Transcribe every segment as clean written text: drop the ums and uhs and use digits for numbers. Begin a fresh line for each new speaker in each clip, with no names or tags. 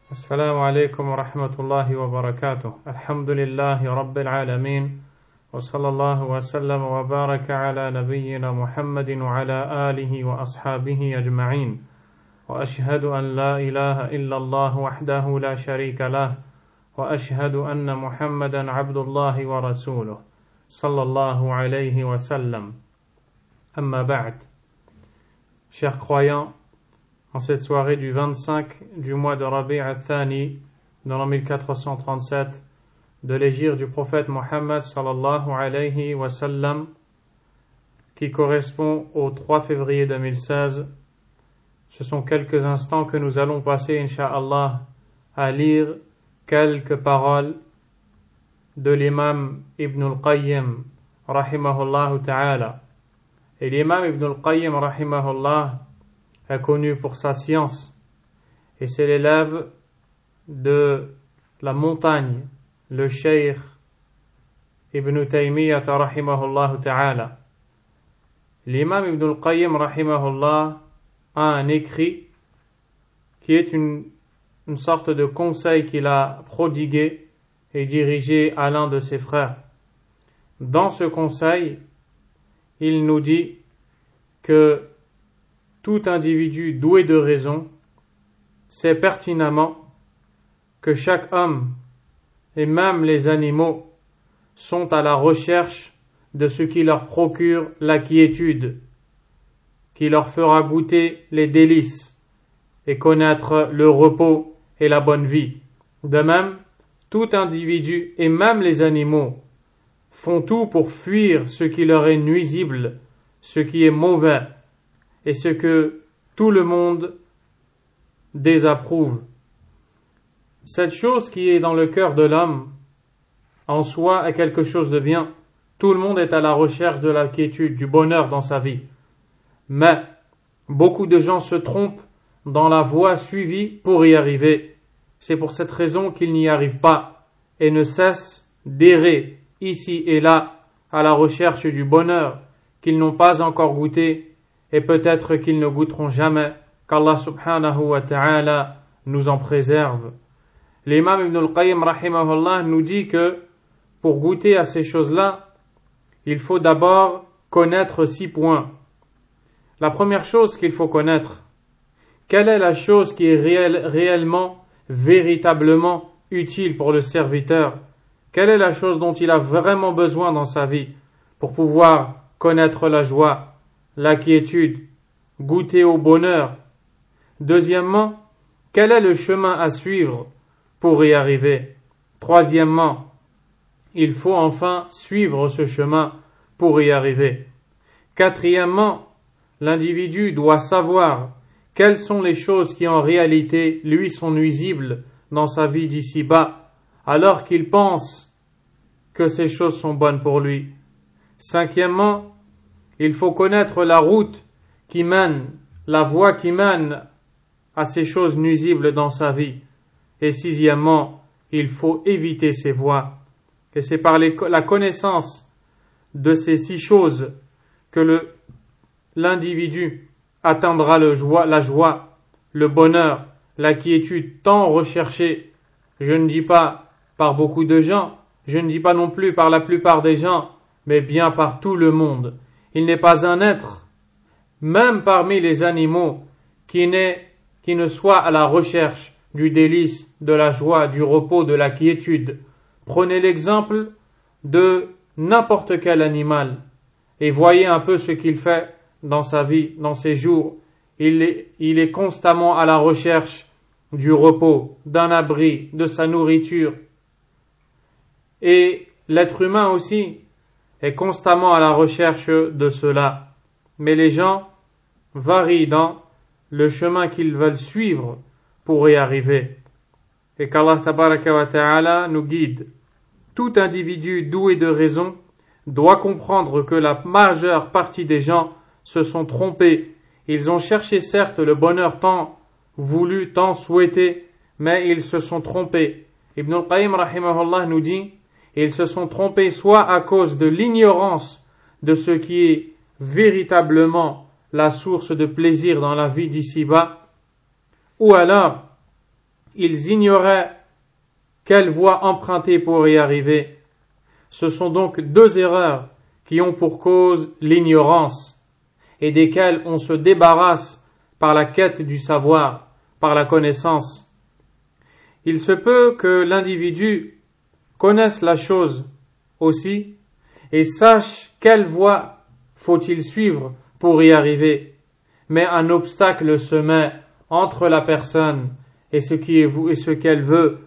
السلام عليكم ورحمة الله وبركاته. الحمد لله رب العالمين وصلى الله وسلم وبارك على نبينا محمد وعلى آله وأصحابه أجمعين وأشهد أن لا إله إلا الله وحده لا شريك له وأشهد أن محمدا عبد الله ورسوله صلى الله عليه وسلم. أما بعد. Chers croyants, en cette soirée du 25 du mois de Rabi' al-Thani, de l'an 1437, de l'hégire du prophète Mohammed sallallahu alayhi wa sallam, qui correspond au 3 février 2016, ce sont quelques instants que nous allons passer, incha'Allah, à lire quelques paroles de l'imam Ibn al-Qayyim, rahimahullah ta'ala. Et l'imam Ibn al-Qayyim, rahimahullah, est connu pour sa science, et c'est l'élève de la montagne, le cheikh Ibn Taymiyyah rahimahullah ta'ala. L'imam Ibn al-Qayyim rahimahullah a un écrit qui est une sorte de conseil qu'il a prodigué et dirigé à l'un de ses frères. Dans ce conseil, il nous dit que tout individu doué de raison sait pertinemment que chaque homme et même les animaux sont à la recherche de ce qui leur procure la quiétude, qui leur fera goûter les délices et connaître le repos et la bonne vie. De même, tout individu et même les animaux font tout pour fuir ce qui leur est nuisible, ce qui est mauvais, et ce que tout le monde désapprouve. Cette chose qui est dans le cœur de l'homme, en soi, est quelque chose de bien. Tout le monde est à la recherche de la quiétude, du bonheur dans sa vie. Mais beaucoup de gens se trompent dans la voie suivie pour y arriver. C'est pour cette raison qu'ils n'y arrivent pas et ne cessent d'errer ici et là à la recherche du bonheur qu'ils n'ont pas encore goûté et peut-être qu'ils ne goûteront jamais, qu'Allah subhanahu wa ta'ala nous en préserve. L'imam Ibn al-Qayyim rahimahullah nous dit que pour goûter à ces choses-là, il faut d'abord connaître 6 points. La première chose qu'il faut connaître, quelle est la chose qui est réellement, véritablement utile pour le serviteur? Quelle est la chose dont il a vraiment besoin dans sa vie pour pouvoir connaître la joie, la quiétude, goûter au bonheur? Deuxièmement, quel est le chemin à suivre pour y arriver? Troisièmement, il faut enfin suivre ce chemin pour y arriver. Quatrièmement, l'individu doit savoir quelles sont les choses qui en réalité lui sont nuisibles dans sa vie d'ici-bas, alors qu'il pense que ces choses sont bonnes pour lui. Cinquièmement, il faut connaître la route qui mène, la voie qui mène à ces choses nuisibles dans sa vie. Et sixièmement, il faut éviter ces voies. Et c'est par la connaissance de ces 6 choses que l'individu atteindra la joie, le bonheur, la quiétude tant recherchée. Je ne dis pas par beaucoup de gens, je ne dis pas non plus par la plupart des gens, mais bien par tout le monde. Il n'est pas un être, même parmi les animaux, qui ne soit à la recherche du délice, de la joie, du repos, de la quiétude. Prenez l'exemple de n'importe quel animal et voyez un peu ce qu'il fait dans sa vie, dans ses jours. Il est constamment à la recherche du repos, d'un abri, de sa nourriture. Et l'être humain aussi est constamment à la recherche de cela. Mais les gens varient dans le chemin qu'ils veulent suivre pour y arriver. Et qu'Allah tabaraka wa ta'ala nous guide. Tout individu doué de raison doit comprendre que la majeure partie des gens se sont trompés. Ils ont cherché certes le bonheur tant voulu, tant souhaité, mais ils se sont trompés. Ibn al-Qayyim rahimahullah nous dit, ils se sont trompés soit à cause de l'ignorance de ce qui est véritablement la source de plaisir dans la vie d'ici-bas, ou alors ils ignoraient quelle voie emprunter pour y arriver. Ce sont donc deux erreurs qui ont pour cause l'ignorance et desquelles on se débarrasse par la quête du savoir, par la connaissance. Il se peut que l'individu connaisse la chose aussi et sache quelle voie faut-il suivre pour y arriver, mais un obstacle se met entre la personne et ce qu'elle veut,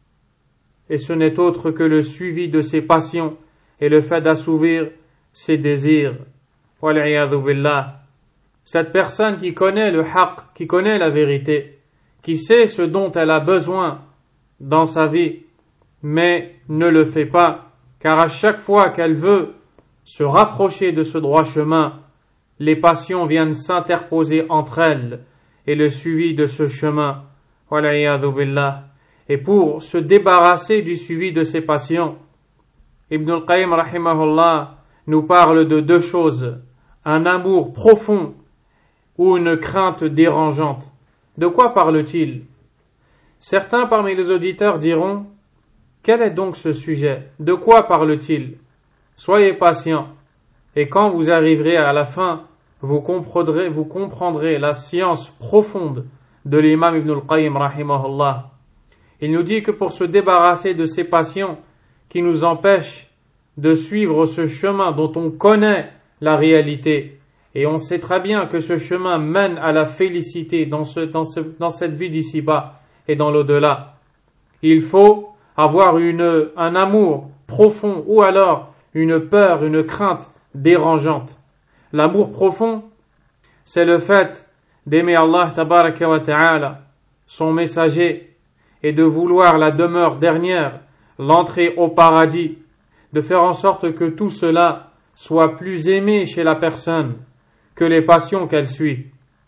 et ce n'est autre que le suivi de ses passions et le fait d'assouvir ses désirs. Wal'iyadhu billah. Cette personne qui connaît le haqq, qui connaît la vérité, qui sait ce dont elle a besoin dans sa vie, mais ne le fait pas, car à chaque fois qu'elle veut se rapprocher de ce droit chemin, les passions viennent s'interposer entre elles et le suivi de ce chemin. Wal'iyadhu billah. Et pour se débarrasser du suivi de ces passions, Ibn al-Qayyim rahimahullah nous parle de deux choses, un amour profond ou une crainte dérangeante. De quoi parle-t-il? Certains parmi les auditeurs diront, quel est donc ce sujet? De quoi parle-t-il? Soyez patients, et quand vous arriverez à la fin, vous comprendrez la science profonde de l'imam Ibn al-Qayyim rahimahullah. Il nous dit que pour se débarrasser de ces passions qui nous empêchent de suivre ce chemin dont on connaît la réalité, et on sait très bien que ce chemin mène à la félicité dans cette vie d'ici-bas et dans l'au-delà, il faut avoir un amour profond ou alors une peur, une crainte dérangeante. L'amour profond, c'est le fait d'aimer Allah tabaraka wa ta'ala, son messager, et de vouloir la demeure dernière, l'entrée au paradis, de faire en sorte que tout cela soit plus aimé chez la personne que les passions qu'elle suit.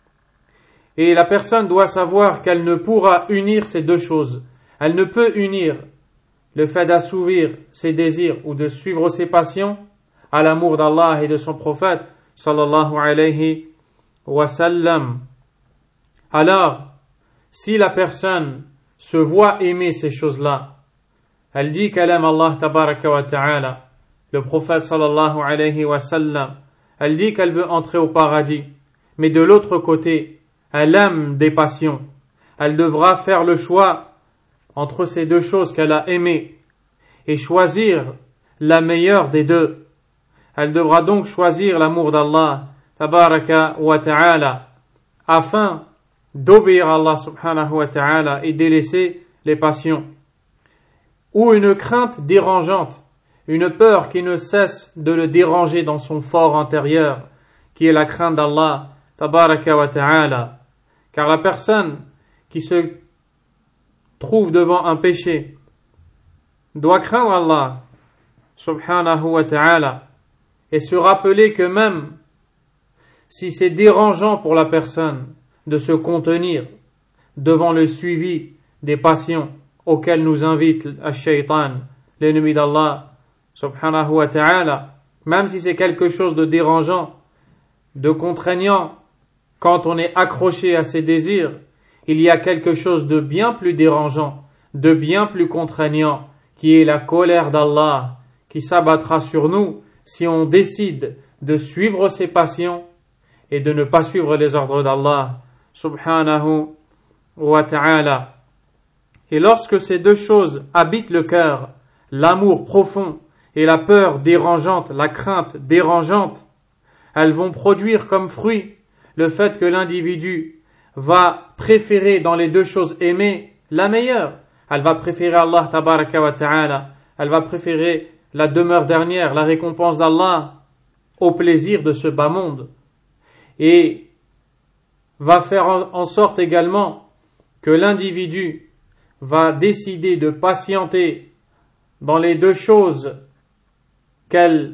Et la personne doit savoir qu'elle ne pourra unir ces deux choses. Elle ne peut unir le fait d'assouvir ses désirs ou de suivre ses passions à l'amour d'Allah et de son prophète sallallahu alayhi wa sallam. Alors, si la personne se voit aimer ces choses-là, elle dit qu'elle aime Allah tabaraka wa ta'ala, le prophète sallallahu alayhi wa sallam, elle dit qu'elle veut entrer au paradis, mais de l'autre côté, elle aime des passions. Elle devra faire le choix entre ces deux choses qu'elle a aimées et choisir la meilleure des deux. Elle devra donc choisir l'amour d'Allah tabaraka wa ta'ala afin d'obéir à Allah subhanahu wa ta'ala et délaisser les passions. Ou une crainte dérangeante, une peur qui ne cesse de le déranger dans son fort intérieur, qui est la crainte d'Allah tabaraka wa ta'ala. Car la personne qui se trouve devant un péché doit craindre Allah subhanahu wa ta'ala et se rappeler que même si c'est dérangeant pour la personne de se contenir devant le suivi des passions auxquelles nous invite Ash-Shaytan, l'ennemi d'Allah subhanahu wa ta'ala, même si c'est quelque chose de dérangeant, de contraignant, quand on est accroché à ses désirs, il y a quelque chose de bien plus dérangeant, de bien plus contraignant, qui est la colère d'Allah, qui s'abattra sur nous si on décide de suivre ses passions et de ne pas suivre les ordres d'Allah subhanahu wa ta'ala. Et lorsque ces deux choses habitent le cœur, l'amour profond et la peur dérangeante, la crainte dérangeante, elles vont produire comme fruit le fait que l'individu va préférer dans les deux choses aimées la meilleure. Elle va préférer Allah tabaraka wa ta'ala, elle va préférer la demeure dernière, la récompense d'Allah, au plaisir de ce bas monde. Et va faire en sorte également que l'individu va décider de patienter dans les deux choses qu'elle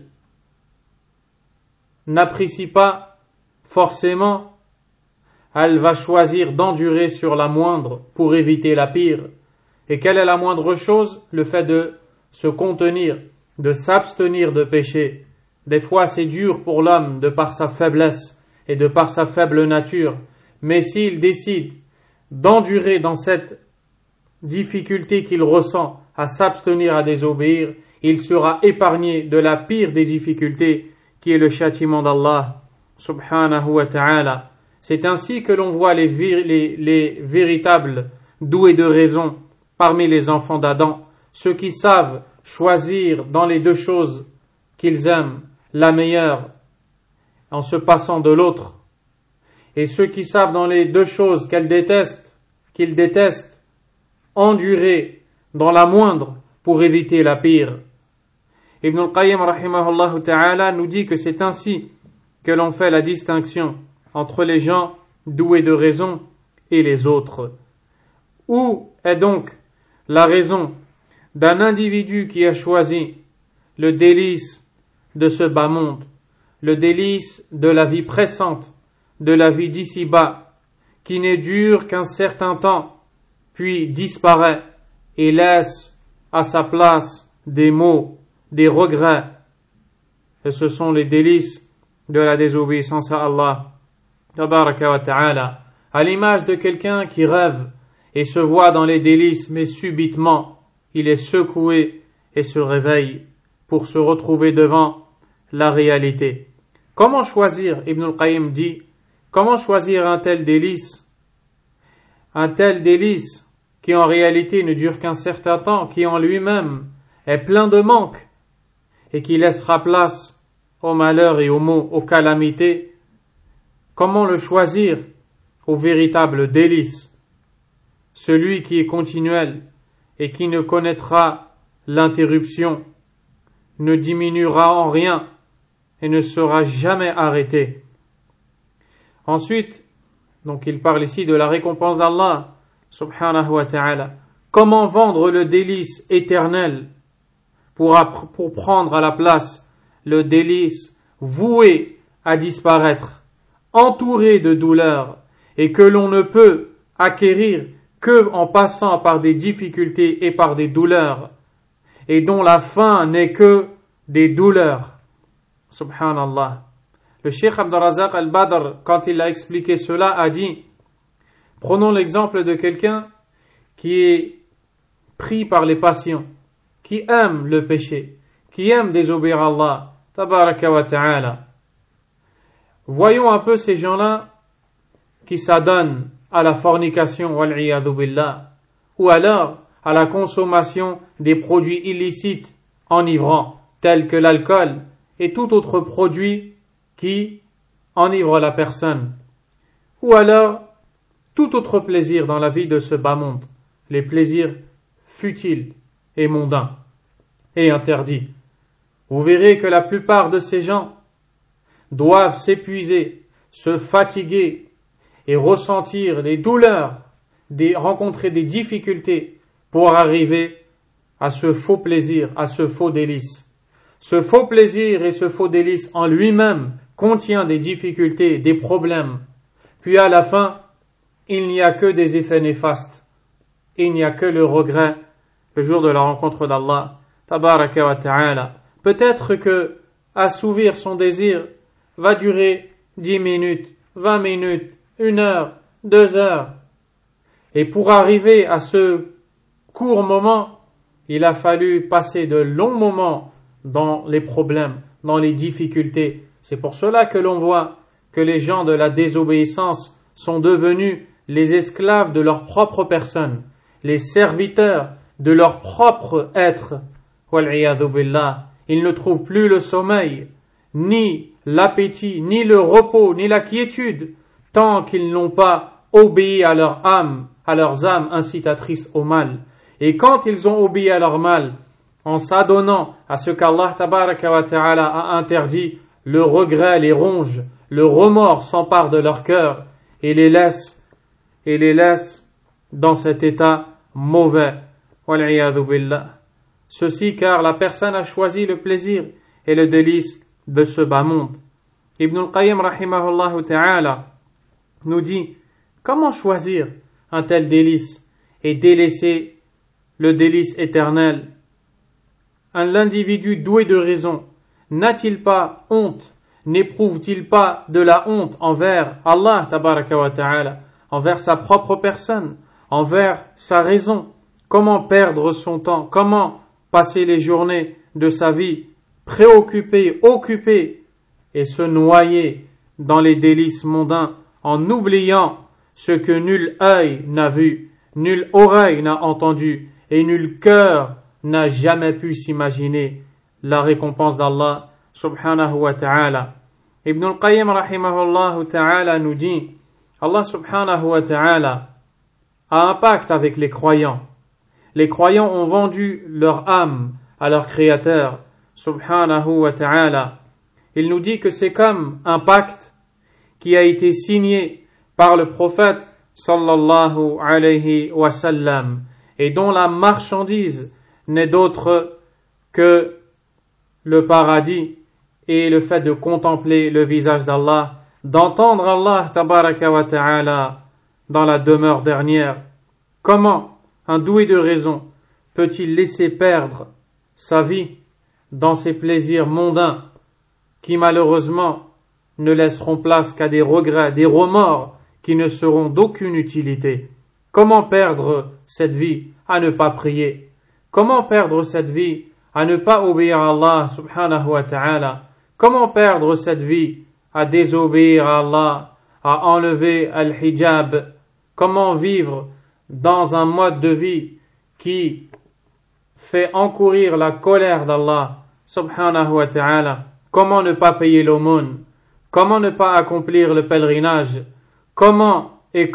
n'apprécie pas forcément, elle va choisir d'endurer sur la moindre pour éviter la pire. Et quelle est la moindre chose? Le fait de se contenir, de s'abstenir de péché. Des fois c'est dur pour l'homme de par sa faiblesse et de par sa faible nature, mais s'il décide d'endurer dans cette difficulté qu'il ressent à s'abstenir à désobéir, il sera épargné de la pire des difficultés qui est le châtiment d'Allah subhanahu wa ta'ala. C'est ainsi que l'on voit les véritables doués de raison parmi les enfants d'Adam, ceux qui savent choisir dans les deux choses qu'ils aiment la meilleure en se passant de l'autre, et ceux qui savent dans les deux choses qu'ils détestent, endurer dans la moindre pour éviter la pire. Ibn al-Qayyim rahimahullah ta'ala nous dit que c'est ainsi que l'on fait la distinction entre les gens doués de raison et les autres. Où est donc la raison d'un individu qui a choisi le délice de ce bas monde, le délice de la vie pressante, de la vie d'ici-bas, qui ne dure qu'un certain temps, puis disparaît et laisse à sa place des maux, des regrets. Et ce sont les délices de la désobéissance à Allah, tabaraka wa ta'ala, à l'image de quelqu'un qui rêve et se voit dans les délices, mais subitement, il est secoué et se réveille pour se retrouver devant la réalité. Comment choisir, Ibn al-Qayyim dit, comment choisir un tel délice qui en réalité ne dure qu'un certain temps, qui en lui-même est plein de manques et qui laissera place au malheur et aux maux, aux calamités. Comment le choisir au véritable délice, celui qui est continuel et qui ne connaîtra l'interruption, ne diminuera en rien et ne sera jamais arrêté. Ensuite, donc il parle ici de la récompense d'Allah subhanahu wa ta'ala. Comment vendre le délice éternel pour prendre à la place le délice voué à disparaître, entouré de douleurs et que l'on ne peut acquérir que en passant par des difficultés et par des douleurs et dont la fin n'est que des douleurs. Subhanallah. Le Cheikh Abdurrazzaq al-Badr, quand il a expliqué cela, a dit: prenons l'exemple de quelqu'un qui est pris par les passions, qui aime le péché, qui aime désobéir à Allah, tabaraka wa ta'ala. Voyons un peu ces gens-là qui s'adonnent à la fornication, wal-'iyadhu billah, ou alors à la consommation des produits illicites enivrants, tels que l'alcool et tout autre produit qui enivre la personne, ou alors tout autre plaisir dans la vie de ce bas monde, les plaisirs futiles et mondains et interdits. Vous verrez que la plupart de ces gens doivent s'épuiser, se fatiguer et ressentir les douleurs, rencontrer des difficultés pour arriver à ce faux plaisir, à ce faux délice. Ce faux plaisir et ce faux délice en lui-même contient des difficultés, des problèmes. Puis à la fin, il n'y a que des effets néfastes. Il n'y a que le regret le jour de la rencontre d'Allah, tabaraka wa ta'ala. Peut-être que assouvir son désir va durer 10 minutes, 20 minutes, 1 heure, 2 heures. Et pour arriver à ce court moment, il a fallu passer de longs moments dans les problèmes, dans les difficultés. C'est pour cela que l'on voit que les gens de la désobéissance sont devenus les esclaves de leur propre personne, les serviteurs de leur propre être. Wal-'iyadhu billah. Ils ne trouvent plus le sommeil, ni l'appétit, ni le repos, ni la quiétude, tant qu'ils n'ont pas obéi à leur âme, à leurs âmes incitatrices au mal. Et quand ils ont obéi à leur mal, en s'adonnant à ce qu'Allah tabaraka wa ta'ala a interdit, le regret les ronge, le remords s'empare de leur cœur et les laisse dans cet état mauvais. Wal-'iyadhu billah. Ceci car la personne a choisi le plaisir et le délice de ce bas monde. Ibn al-Qayyim rahimahullah ta'ala nous dit: comment choisir un tel délice et délaisser le délice éternel? L'individu doué de raison n'a-t-il pas honte, n'éprouve-t-il pas de la honte envers Allah tabaraka wa ta'ala, envers sa propre personne, envers sa raison, comment perdre son temps, comment passer les journées de sa vie préoccupé, occupé et se noyer dans les délices mondains en oubliant ce que nul œil n'a vu, nulle oreille n'a entendu et nul cœur n'a jamais pu s'imaginer la récompense d'Allah subhanahu wa ta'ala. Ibn al-Qayyim rahimahullah ta'ala nous dit, Allah subhanahu wa ta'ala a un pacte avec les croyants. Les croyants ont vendu leur âme à leur créateur subhanahu wa ta'ala. Il nous dit que c'est comme un pacte qui a été signé par le prophète sallallahu alayhi wa sallam et dont la marchandise n'est d'autre que le paradis et le fait de contempler le visage d'Allah, d'entendre Allah tabaraka wa ta'ala dans la demeure dernière. Comment un doué de raison peut-il laisser perdre sa vie dans ces plaisirs mondains qui malheureusement ne laisseront place qu'à des regrets, des remords qui ne seront d'aucune utilité? Comment perdre cette vie à ne pas prier? Comment perdre cette vie à ne pas obéir à Allah subhanahu wa ta'ala? Comment perdre cette vie à désobéir à Allah, à enlever al-hijab? Comment vivre dans un mode de vie qui fait encourir la colère d'Allah subhanahu wa ta'ala? Comment ne pas payer l'aumône? Comment ne pas accomplir le pèlerinage? Comment?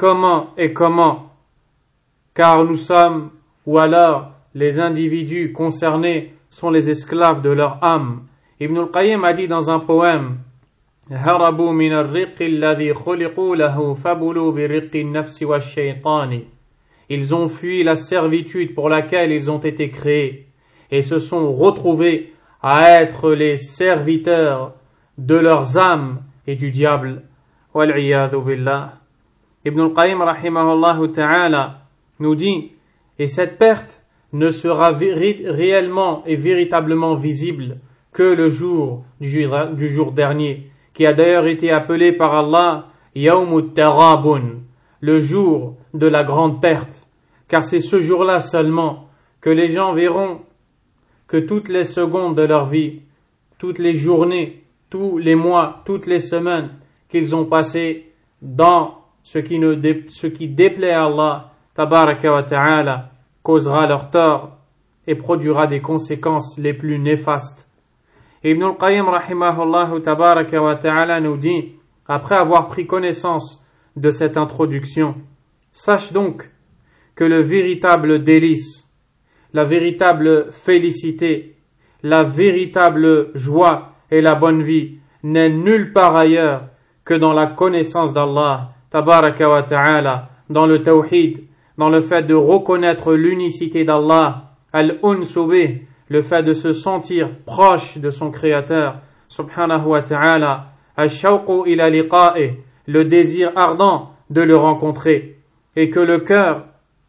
Car nous sommes, ou alors les individus concernés sont les esclaves de leur âme. Ibn al-Qayyim a dit dans un poème, هربوا من الرق الذي خلقوا له فبلوا برق النفس والشيطان. Ils ont fui la servitude pour laquelle ils ont été créés et se sont retrouvés à être les serviteurs de leurs âmes et du diable. Wal-'iyadhu billah. Ibn al-Qayyim rahimahullah ta'ala nous dit, et cette perte ne sera réellement et véritablement visible que le jour du jour dernier, qui a d'ailleurs été appelé par Allah Yawmut Tarabun, le jour de la grande perte, car c'est ce jour-là seulement que les gens verront que toutes les secondes de leur vie, toutes les journées, tous les mois, toutes les semaines qu'ils ont passées dans ce qui déplaît à Allah tabaraka wa ta'ala causera leur tort et produira des conséquences les plus néfastes. Ibn al-Qayyim rahimahullah tabaraka wa ta'ala nous dit, après avoir pris connaissance de cette introduction, sache donc que le véritable délice, la véritable félicité, la véritable joie et la bonne vie n'est nulle part ailleurs que dans la connaissance d'Allah tabaraka wa ta'ala, dans le tawhid, dans le fait de reconnaître l'unicité d'Allah, al-unsu bih, le fait de se sentir proche de son créateur subhanahu wa ta'ala, al-shawqu ila liqa'ih, le désir ardent de le rencontrer, et que le cœur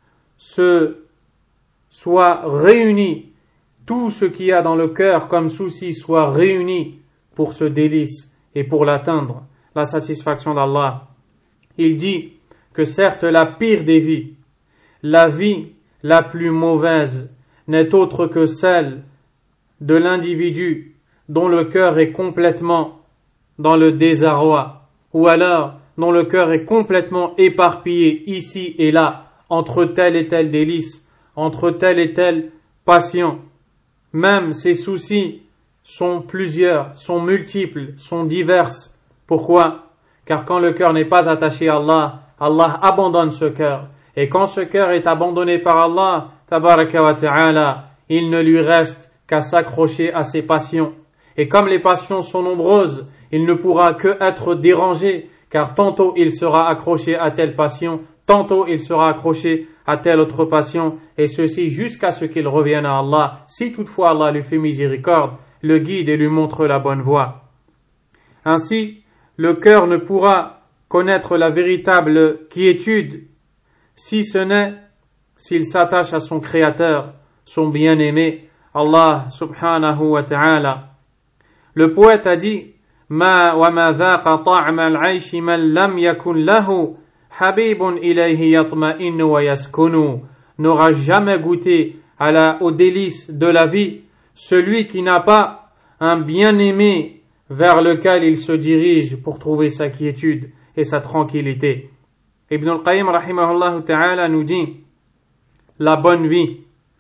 soit réuni, tout ce qu'il y a dans le cœur comme souci soit réuni pour ce délice et pour l'atteindre, la satisfaction d'Allah. Il dit que certes la pire des vies, la vie la plus mauvaise n'est autre que celle de l'individu dont le cœur est complètement dans le désarroi, ou alors dont le cœur est complètement éparpillé ici et là, entre tel et tel délice, entre telle et telle passion. Même ses soucis sont plusieurs, sont multiples, sont diverses. Pourquoi? Car quand le cœur n'est pas attaché à Allah, Allah abandonne ce cœur. Et quand ce cœur est abandonné par Allah, tabaraka wa ta'ala, il ne lui reste qu'à s'accrocher à ses passions. Et comme les passions sont nombreuses, il ne pourra que être dérangé, car tantôt il sera accroché à telle passion, tantôt il sera accroché à telle autre passion, et ceci jusqu'à ce qu'il revienne à Allah, si toutefois Allah lui fait miséricorde, le guide et lui montre la bonne voie. Ainsi, le cœur ne pourra connaître la véritable quiétude, si ce n'est s'il s'attache à son Créateur, son bien-aimé, Allah subhanahu wa ta'ala. Le poète a dit, Ma wa ma dhaqa ta'ma al-'ayshi man lam yakun lahu habibun ilayhi yatma'innu wa yaskunu n'aura jamais goûté aux délices de la vie, celui qui n'a pas un bien-aimé vers lequel il se dirige pour trouver sa quiétude et sa tranquillité. Ibn al-Qayyim rahimahullah ta'ala nous dit la bonne vie,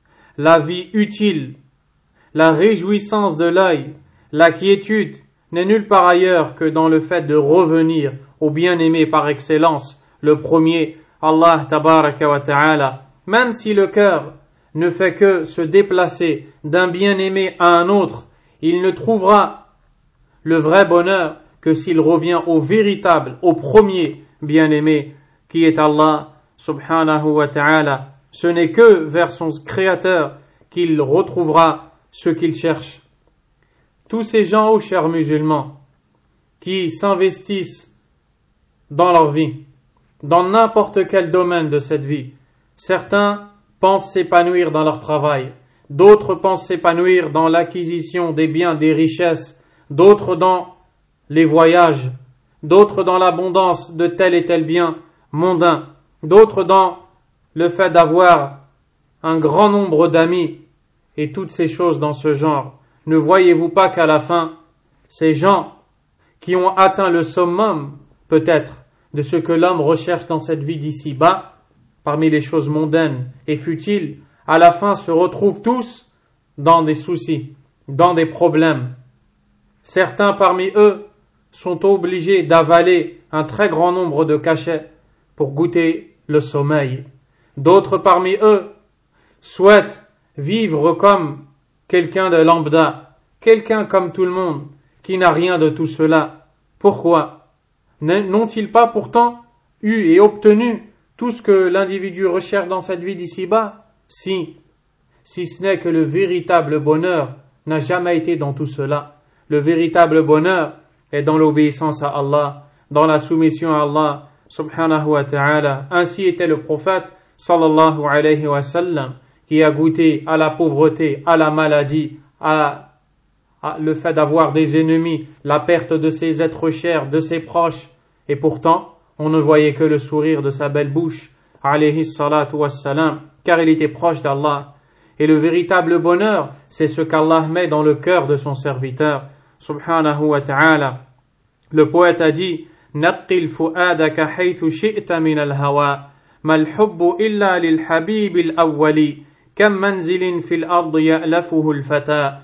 la vie utile, la réjouissance de l'œil, la quiétude n'est nulle part ailleurs que dans le fait de revenir au bien-aimé par excellence, le premier, Allah tabaraka wa ta'ala. Même si le cœur ne fait que se déplacer d'un bien-aimé à un autre, il ne trouvera le vrai bonheur que s'il revient au véritable, au premier bien-aimé, qui est Allah subhanahu wa ta'ala. Ce n'est que vers son Créateur qu'il retrouvera ce qu'il cherche. Tous ces gens, ô chers musulmans, qui s'investissent dans leur vie, dans n'importe quel domaine de cette vie, certains pensent s'épanouir dans leur travail, d'autres pensent s'épanouir dans l'acquisition des biens, des richesses, d'autres dans les voyages, d'autres dans l'abondance de tel et tel bien mondain, d'autres dans le fait d'avoir un grand nombre d'amis et toutes ces choses dans ce genre. Ne voyez-vous pas qu'à la fin, ces gens qui ont atteint le summum, peut-être, de ce que l'homme recherche dans cette vie d'ici-bas, parmi les choses mondaines et futiles, à la fin se retrouvent tous dans des soucis, dans des problèmes. Certains parmi eux sont obligés d'avaler un très grand nombre de cachets pour goûter le sommeil. D'autres parmi eux souhaitent vivre comme quelqu'un de lambda, quelqu'un comme tout le monde, qui n'a rien de tout cela. Pourquoi? N'ont-ils pas pourtant eu et obtenu tout ce que l'individu recherche dans cette vie d'ici-bas? Si ce n'est que le véritable bonheur n'a jamais été dans tout cela. Le véritable bonheur est dans l'obéissance à Allah, dans la soumission à Allah, subhanahu wa ta'ala. Ainsi était le prophète, sallallahu alayhi wa sallam, qui a goûté à la pauvreté, à la maladie, à le fait d'avoir des ennemis, la perte de ses êtres chers, de ses proches, et pourtant, on ne voyait que le sourire de sa belle bouche, alayhi salatu wassalam, car il était proche d'Allah. Et le véritable bonheur, c'est ce qu'Allah met dans le cœur de son serviteur, subhanahu wa ta'ala. Le poète a dit, نقل فؤادك حيث شئت من الهوى ما الحب إلا للحبيب الأول كم منزل في الأرض يألفه الفتى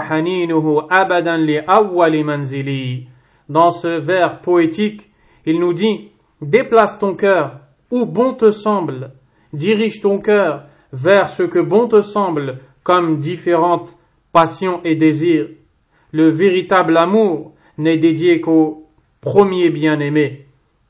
وحنينه أبدا لأول منزلي. Dans ce vers poétique, il nous dit, déplace ton cœur où bon te semble, dirige ton cœur vers ce que bon te semble comme différentes passions et désirs. Le véritable amour n'est dédié qu'au premier bien-aimé.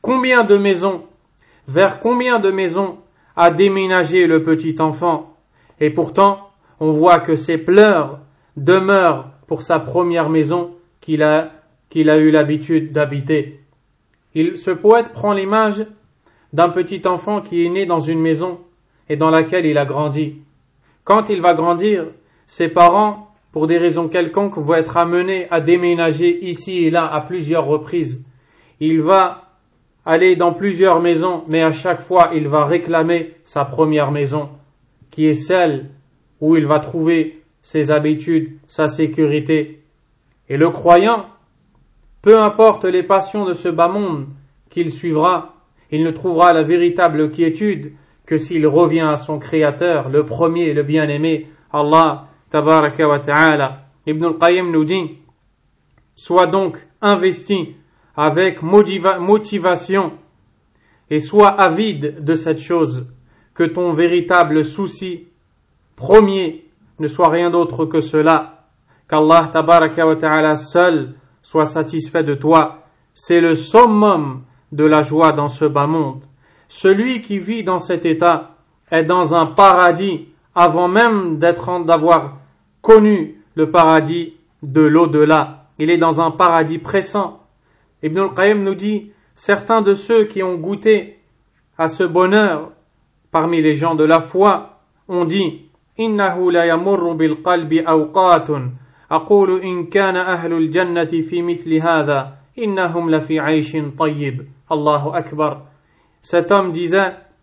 Vers combien de maisons a déménagé le petit enfant? Et pourtant, on voit que ses pleurs demeurent pour sa première maison qu'il a eu l'habitude d'habiter. Ce poète prend l'image d'un petit enfant qui est né dans une maison et dans laquelle il a grandi. Quand il va grandir, ses parents, pour des raisons quelconques, vont être amenés à déménager ici et là à plusieurs reprises. Il va aller dans plusieurs maisons, mais à chaque fois, il va réclamer sa première maison, qui est celle où il va trouver ses habitudes, sa sécurité. Et le croyant, peu importe les passions de ce bas monde qu'il suivra, il ne trouvera la véritable quiétude que s'il revient à son Créateur, le premier, le bien-aimé, Allah tabaraka wa ta'ala. Ibn al-Qayyim nous dit, sois donc investi avec motivation et sois avide de cette chose, que ton véritable souci premier ne soit rien d'autre que cela, qu'Allah tabaraka wa ta'ala seul soit satisfait de toi. C'est le summum de la joie dans ce bas monde. Celui qui vit dans cet état est dans un paradis avant même d'avoir connu le paradis de l'au-delà. Il est dans un paradis pressant. Ibn al-Qayyim nous dit, certains de ceux qui ont goûté à ce bonheur parmi les gens de la foi ont dit, إنه لا يمر بالقلب أوقات أقول إن كان أهل الجنة في مثل هذا إنهم لفي عيش طيب. الله أكبر. Cet homme disait,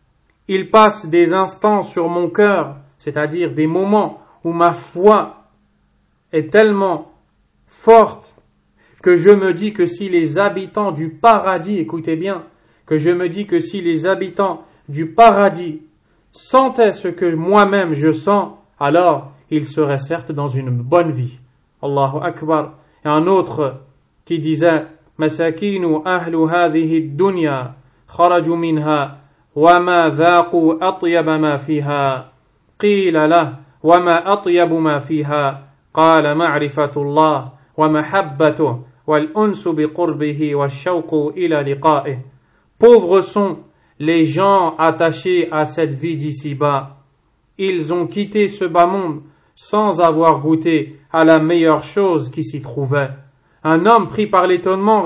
il passe des instants sur mon cœur, c'est-à-dire des moments où ma foi est tellement forte que je me dis que si les habitants du paradis, écoutez bien, que je me dis que si les habitants du paradis sentaient ce que moi-même je sens, alors ils seraient certes dans une bonne vie. Allahu Akbar. Et un autre qui disait Masakinu ahlu hadhihi dunya kharaju minha wama dhaqu atyaba ma fiha qila lah wama atyabu ma fiha qala ma'rifatullah wa mahabbatuh wal unsu biqurbihi wash-shawqu ila liqa'ih. Pauvres sont les gens attachés à cette vie d'ici-bas. Ils ont quitté ce bas monde sans avoir goûté à la meilleure chose qui s'y trouvait. Un homme pris par l'étonnement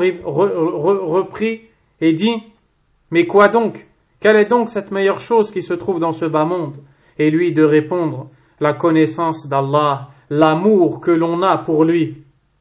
reprit et dit « Mais quoi donc? Quelle est donc cette meilleure chose qui se trouve dans ce bas monde ?» Et lui de répondre « La connaissance d'Allah, l'amour que l'on a pour lui,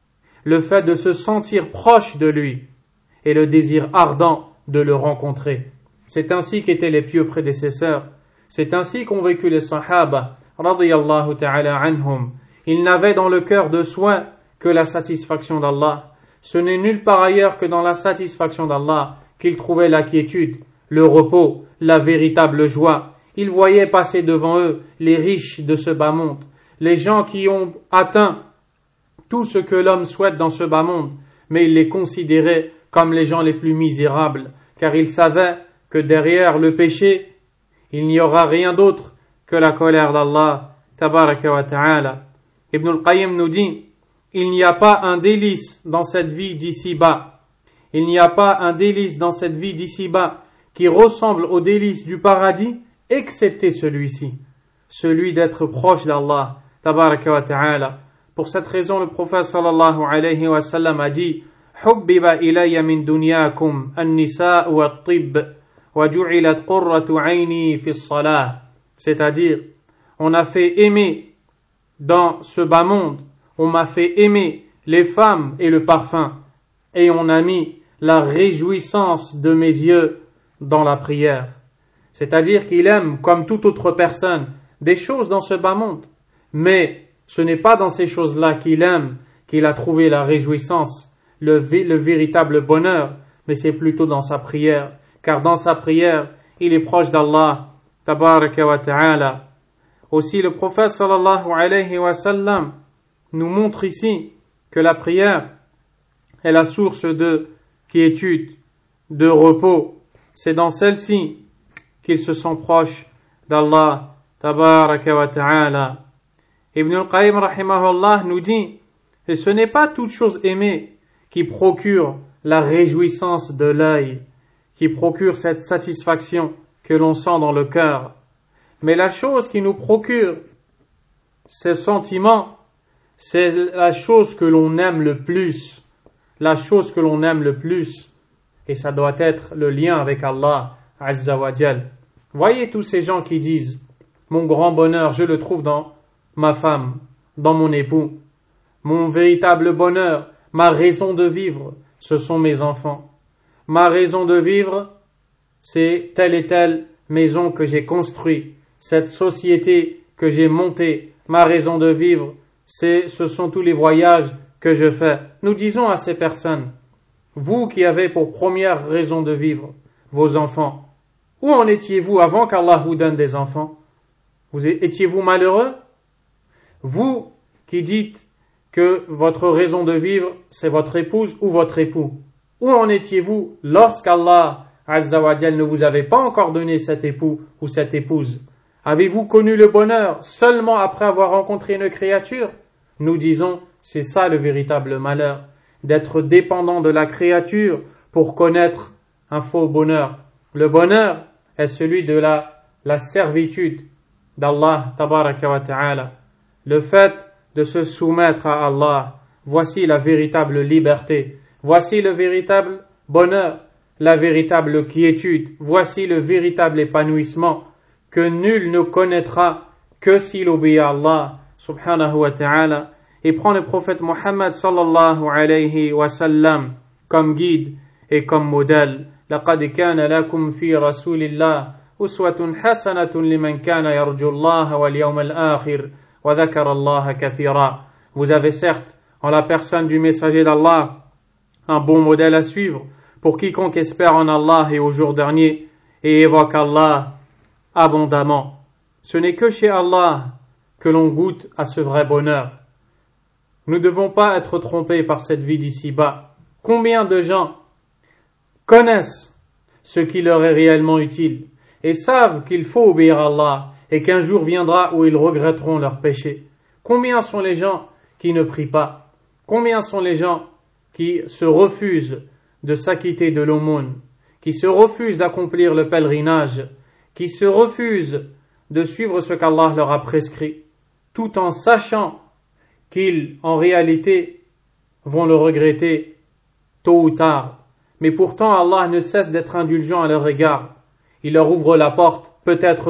le fait de se sentir proche de lui et le désir ardent de le rencontrer. » C'est ainsi qu'étaient les pieux prédécesseurs. C'est ainsi qu'ont vécu les sahaba, radiyallahu ta'ala anhum. Ils n'avaient dans le cœur de soin que la satisfaction d'Allah. Ce n'est nulle part ailleurs que dans la satisfaction d'Allah qu'ils trouvaient la quiétude, le repos, la véritable joie. Ils voyaient passer devant eux les riches de ce bas monde, les gens qui ont atteint tout ce que l'homme souhaite dans ce bas monde, mais ils les considéraient comme les gens les plus misérables, car ils savaient que derrière le péché, il n'y aura rien d'autre que la colère d'Allah, tabaraka wa ta'ala. Ibn al-Qayyim nous dit, il n'y a pas un délice dans cette vie d'ici-bas. Il n'y a pas un délice dans cette vie d'ici-bas qui ressemble au délice du paradis, excepté celui-ci, celui d'être proche d'Allah, tabaraka wa ta'ala. Pour cette raison, le prophète sallallahu alayhi wa sallam a dit, Hubbiba ilayya min dunyakum an-nisa wa at-tib wa ju'ilat qurratu 'ayni fi as-salah. C'est-à-dire, on a fait aimer dans ce bas monde, on m'a fait aimer les femmes et le parfum, et on a mis la réjouissance de mes yeux dans la prière. C'est-à-dire qu'il aime, comme toute autre personne, des choses dans ce bas monde, mais ce n'est pas dans ces choses-là qu'il aime qu'il a trouvé la réjouissance, le véritable bonheur, mais c'est plutôt dans sa prière, car dans sa prière, il est proche d'Allah, tabaraka wa ta'ala. Aussi le prophète sallallahu alayhi wa sallam nous montre ici que la prière est la source de quiétude, de repos. C'est dans celle-ci qu'il se sent proche d'Allah, tabaraka wa ta'ala. Ibn al-Qayyim rahimahullah nous dit, et ce n'est pas toute chose aimée qui procure la réjouissance de l'œil, qui procure cette satisfaction que l'on sent dans le cœur, mais la chose qui nous procure ce sentiment, c'est la chose que l'on aime le plus, la chose que l'on aime le plus, et ça doit être le lien avec Allah Azza wa Jal. Voyez tous ces gens qui disent, mon grand bonheur, je le trouve dans ma femme, dans mon époux. Mon véritable bonheur, ma raison de vivre, ce sont mes enfants. Ma raison de vivre, c'est telle et telle maison que j'ai construite, cette société que j'ai montée. Ma raison de vivre, ce sont tous les voyages que je fais. Nous disons à ces personnes, vous qui avez pour première raison de vivre vos enfants, où en étiez-vous avant qu'Allah vous donne des enfants? Étiez-vous malheureux? Vous qui dites que votre raison de vivre, c'est votre épouse ou votre époux, où en étiez-vous lorsqu'Allah Azza wa Jal ne vous avait pas encore donné cet époux ou cette épouse? Avez-vous connu le bonheur seulement après avoir rencontré une créature? Nous disons, c'est ça le véritable malheur, d'être dépendant de la créature pour connaître un faux bonheur. Le bonheur est celui de la servitude d'Allah tabaraka wa ta'ala. Le fait de se soumettre à Allah, voici la véritable liberté, voici le véritable bonheur, la véritable quiétude, voici le véritable épanouissement que nul ne connaîtra que s'il obéit à Allah subhanahu wa ta'ala et prend le prophète Muhammad sallallahu alayhi wa sallam comme guide et comme modèle. لقد كان لكم في رسول الله أسوة حسنة لمن كان يرجو الله واليوم الآخر وذكر الله كثيرا. Vous avez certes, en la personne du messager d'Allah, un bon modèle à suivre pour quiconque espère en Allah et au jour dernier et évoque Allah abondamment. Ce n'est que chez Allah que l'on goûte à ce vrai bonheur. Nous ne devons pas être trompés par cette vie d'ici-bas. Combien de gens connaissent ce qui leur est réellement utile et savent qu'il faut obéir à Allah et qu'un jour viendra où ils regretteront leurs péchés. Combien sont les gens qui ne prient pas? Combien sont les gens qui se refusent de s'acquitter de l'aumône, qui se refusent d'accomplir le pèlerinage, qui se refusent de suivre ce qu'Allah leur a prescrit, tout en sachant qu'ils, en réalité, vont le regretter tôt ou tard. Mais pourtant, Allah ne cesse d'être indulgent à leur égard. Il leur ouvre la porte. Peut-être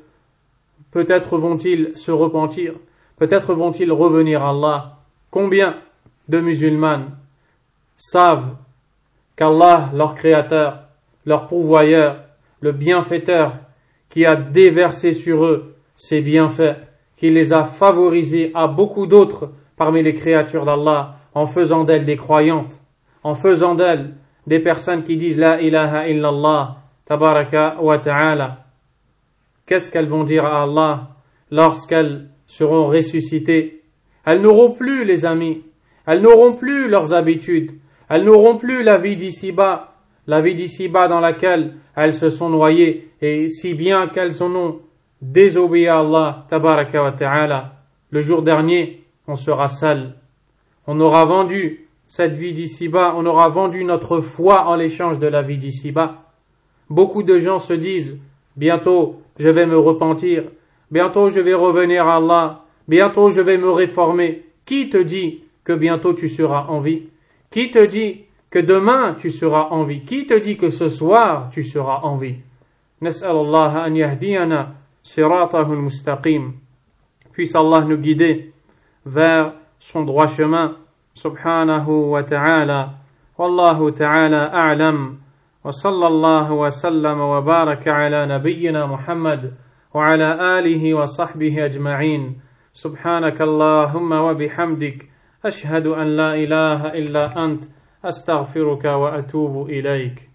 vont-ils se repentir. Peut-être vont-ils revenir à Allah. Combien de musulmanes savent qu'Allah, leur créateur, leur pourvoyeur, le bienfaiteur, qui a déversé sur eux ses bienfaits, qui les a favorisés à beaucoup d'autres parmi les créatures d'Allah, en faisant d'elles des croyantes, en faisant d'elles des personnes qui disent La ilaha illallah, tabaraka wa ta'ala. Qu'est-ce qu'elles vont dire à Allah lorsqu'elles seront ressuscitées? Elles n'auront plus, les amis, elles n'auront plus leurs habitudes, elles n'auront plus la vie d'ici-bas dans laquelle elles se sont noyées, et si bien qu'elles en ont désobéi à Allah, tabaraka wa ta'ala. Le jour dernier, on sera seul. On aura vendu cette vie d'ici-bas, on aura vendu notre foi en l'échange de la vie d'ici-bas. Beaucoup de gens se disent, bientôt je vais me repentir, bientôt je vais revenir à Allah, bientôt je vais me réformer. Qui te dit que bientôt tu seras en vie? Qui te dit que demain tu seras en vie? Qui te dit que ce soir tu seras en vie? Nas'alullah an yahdiyana siratahu al-mustaqim. Puisse Allah nous guider vers son droit chemin. Subhanahu wa ta'ala. Wallahu ta'ala a'lam. Wa sallallahu wa sallam wa baraka ala nabiyyina Muhammad wa ala alihi wa sahbihi ajma'in. Subhanaka Allahumma wa bihamdik. Ashhadu an la ilaha illa ant. أستغفرك وأتوب إليك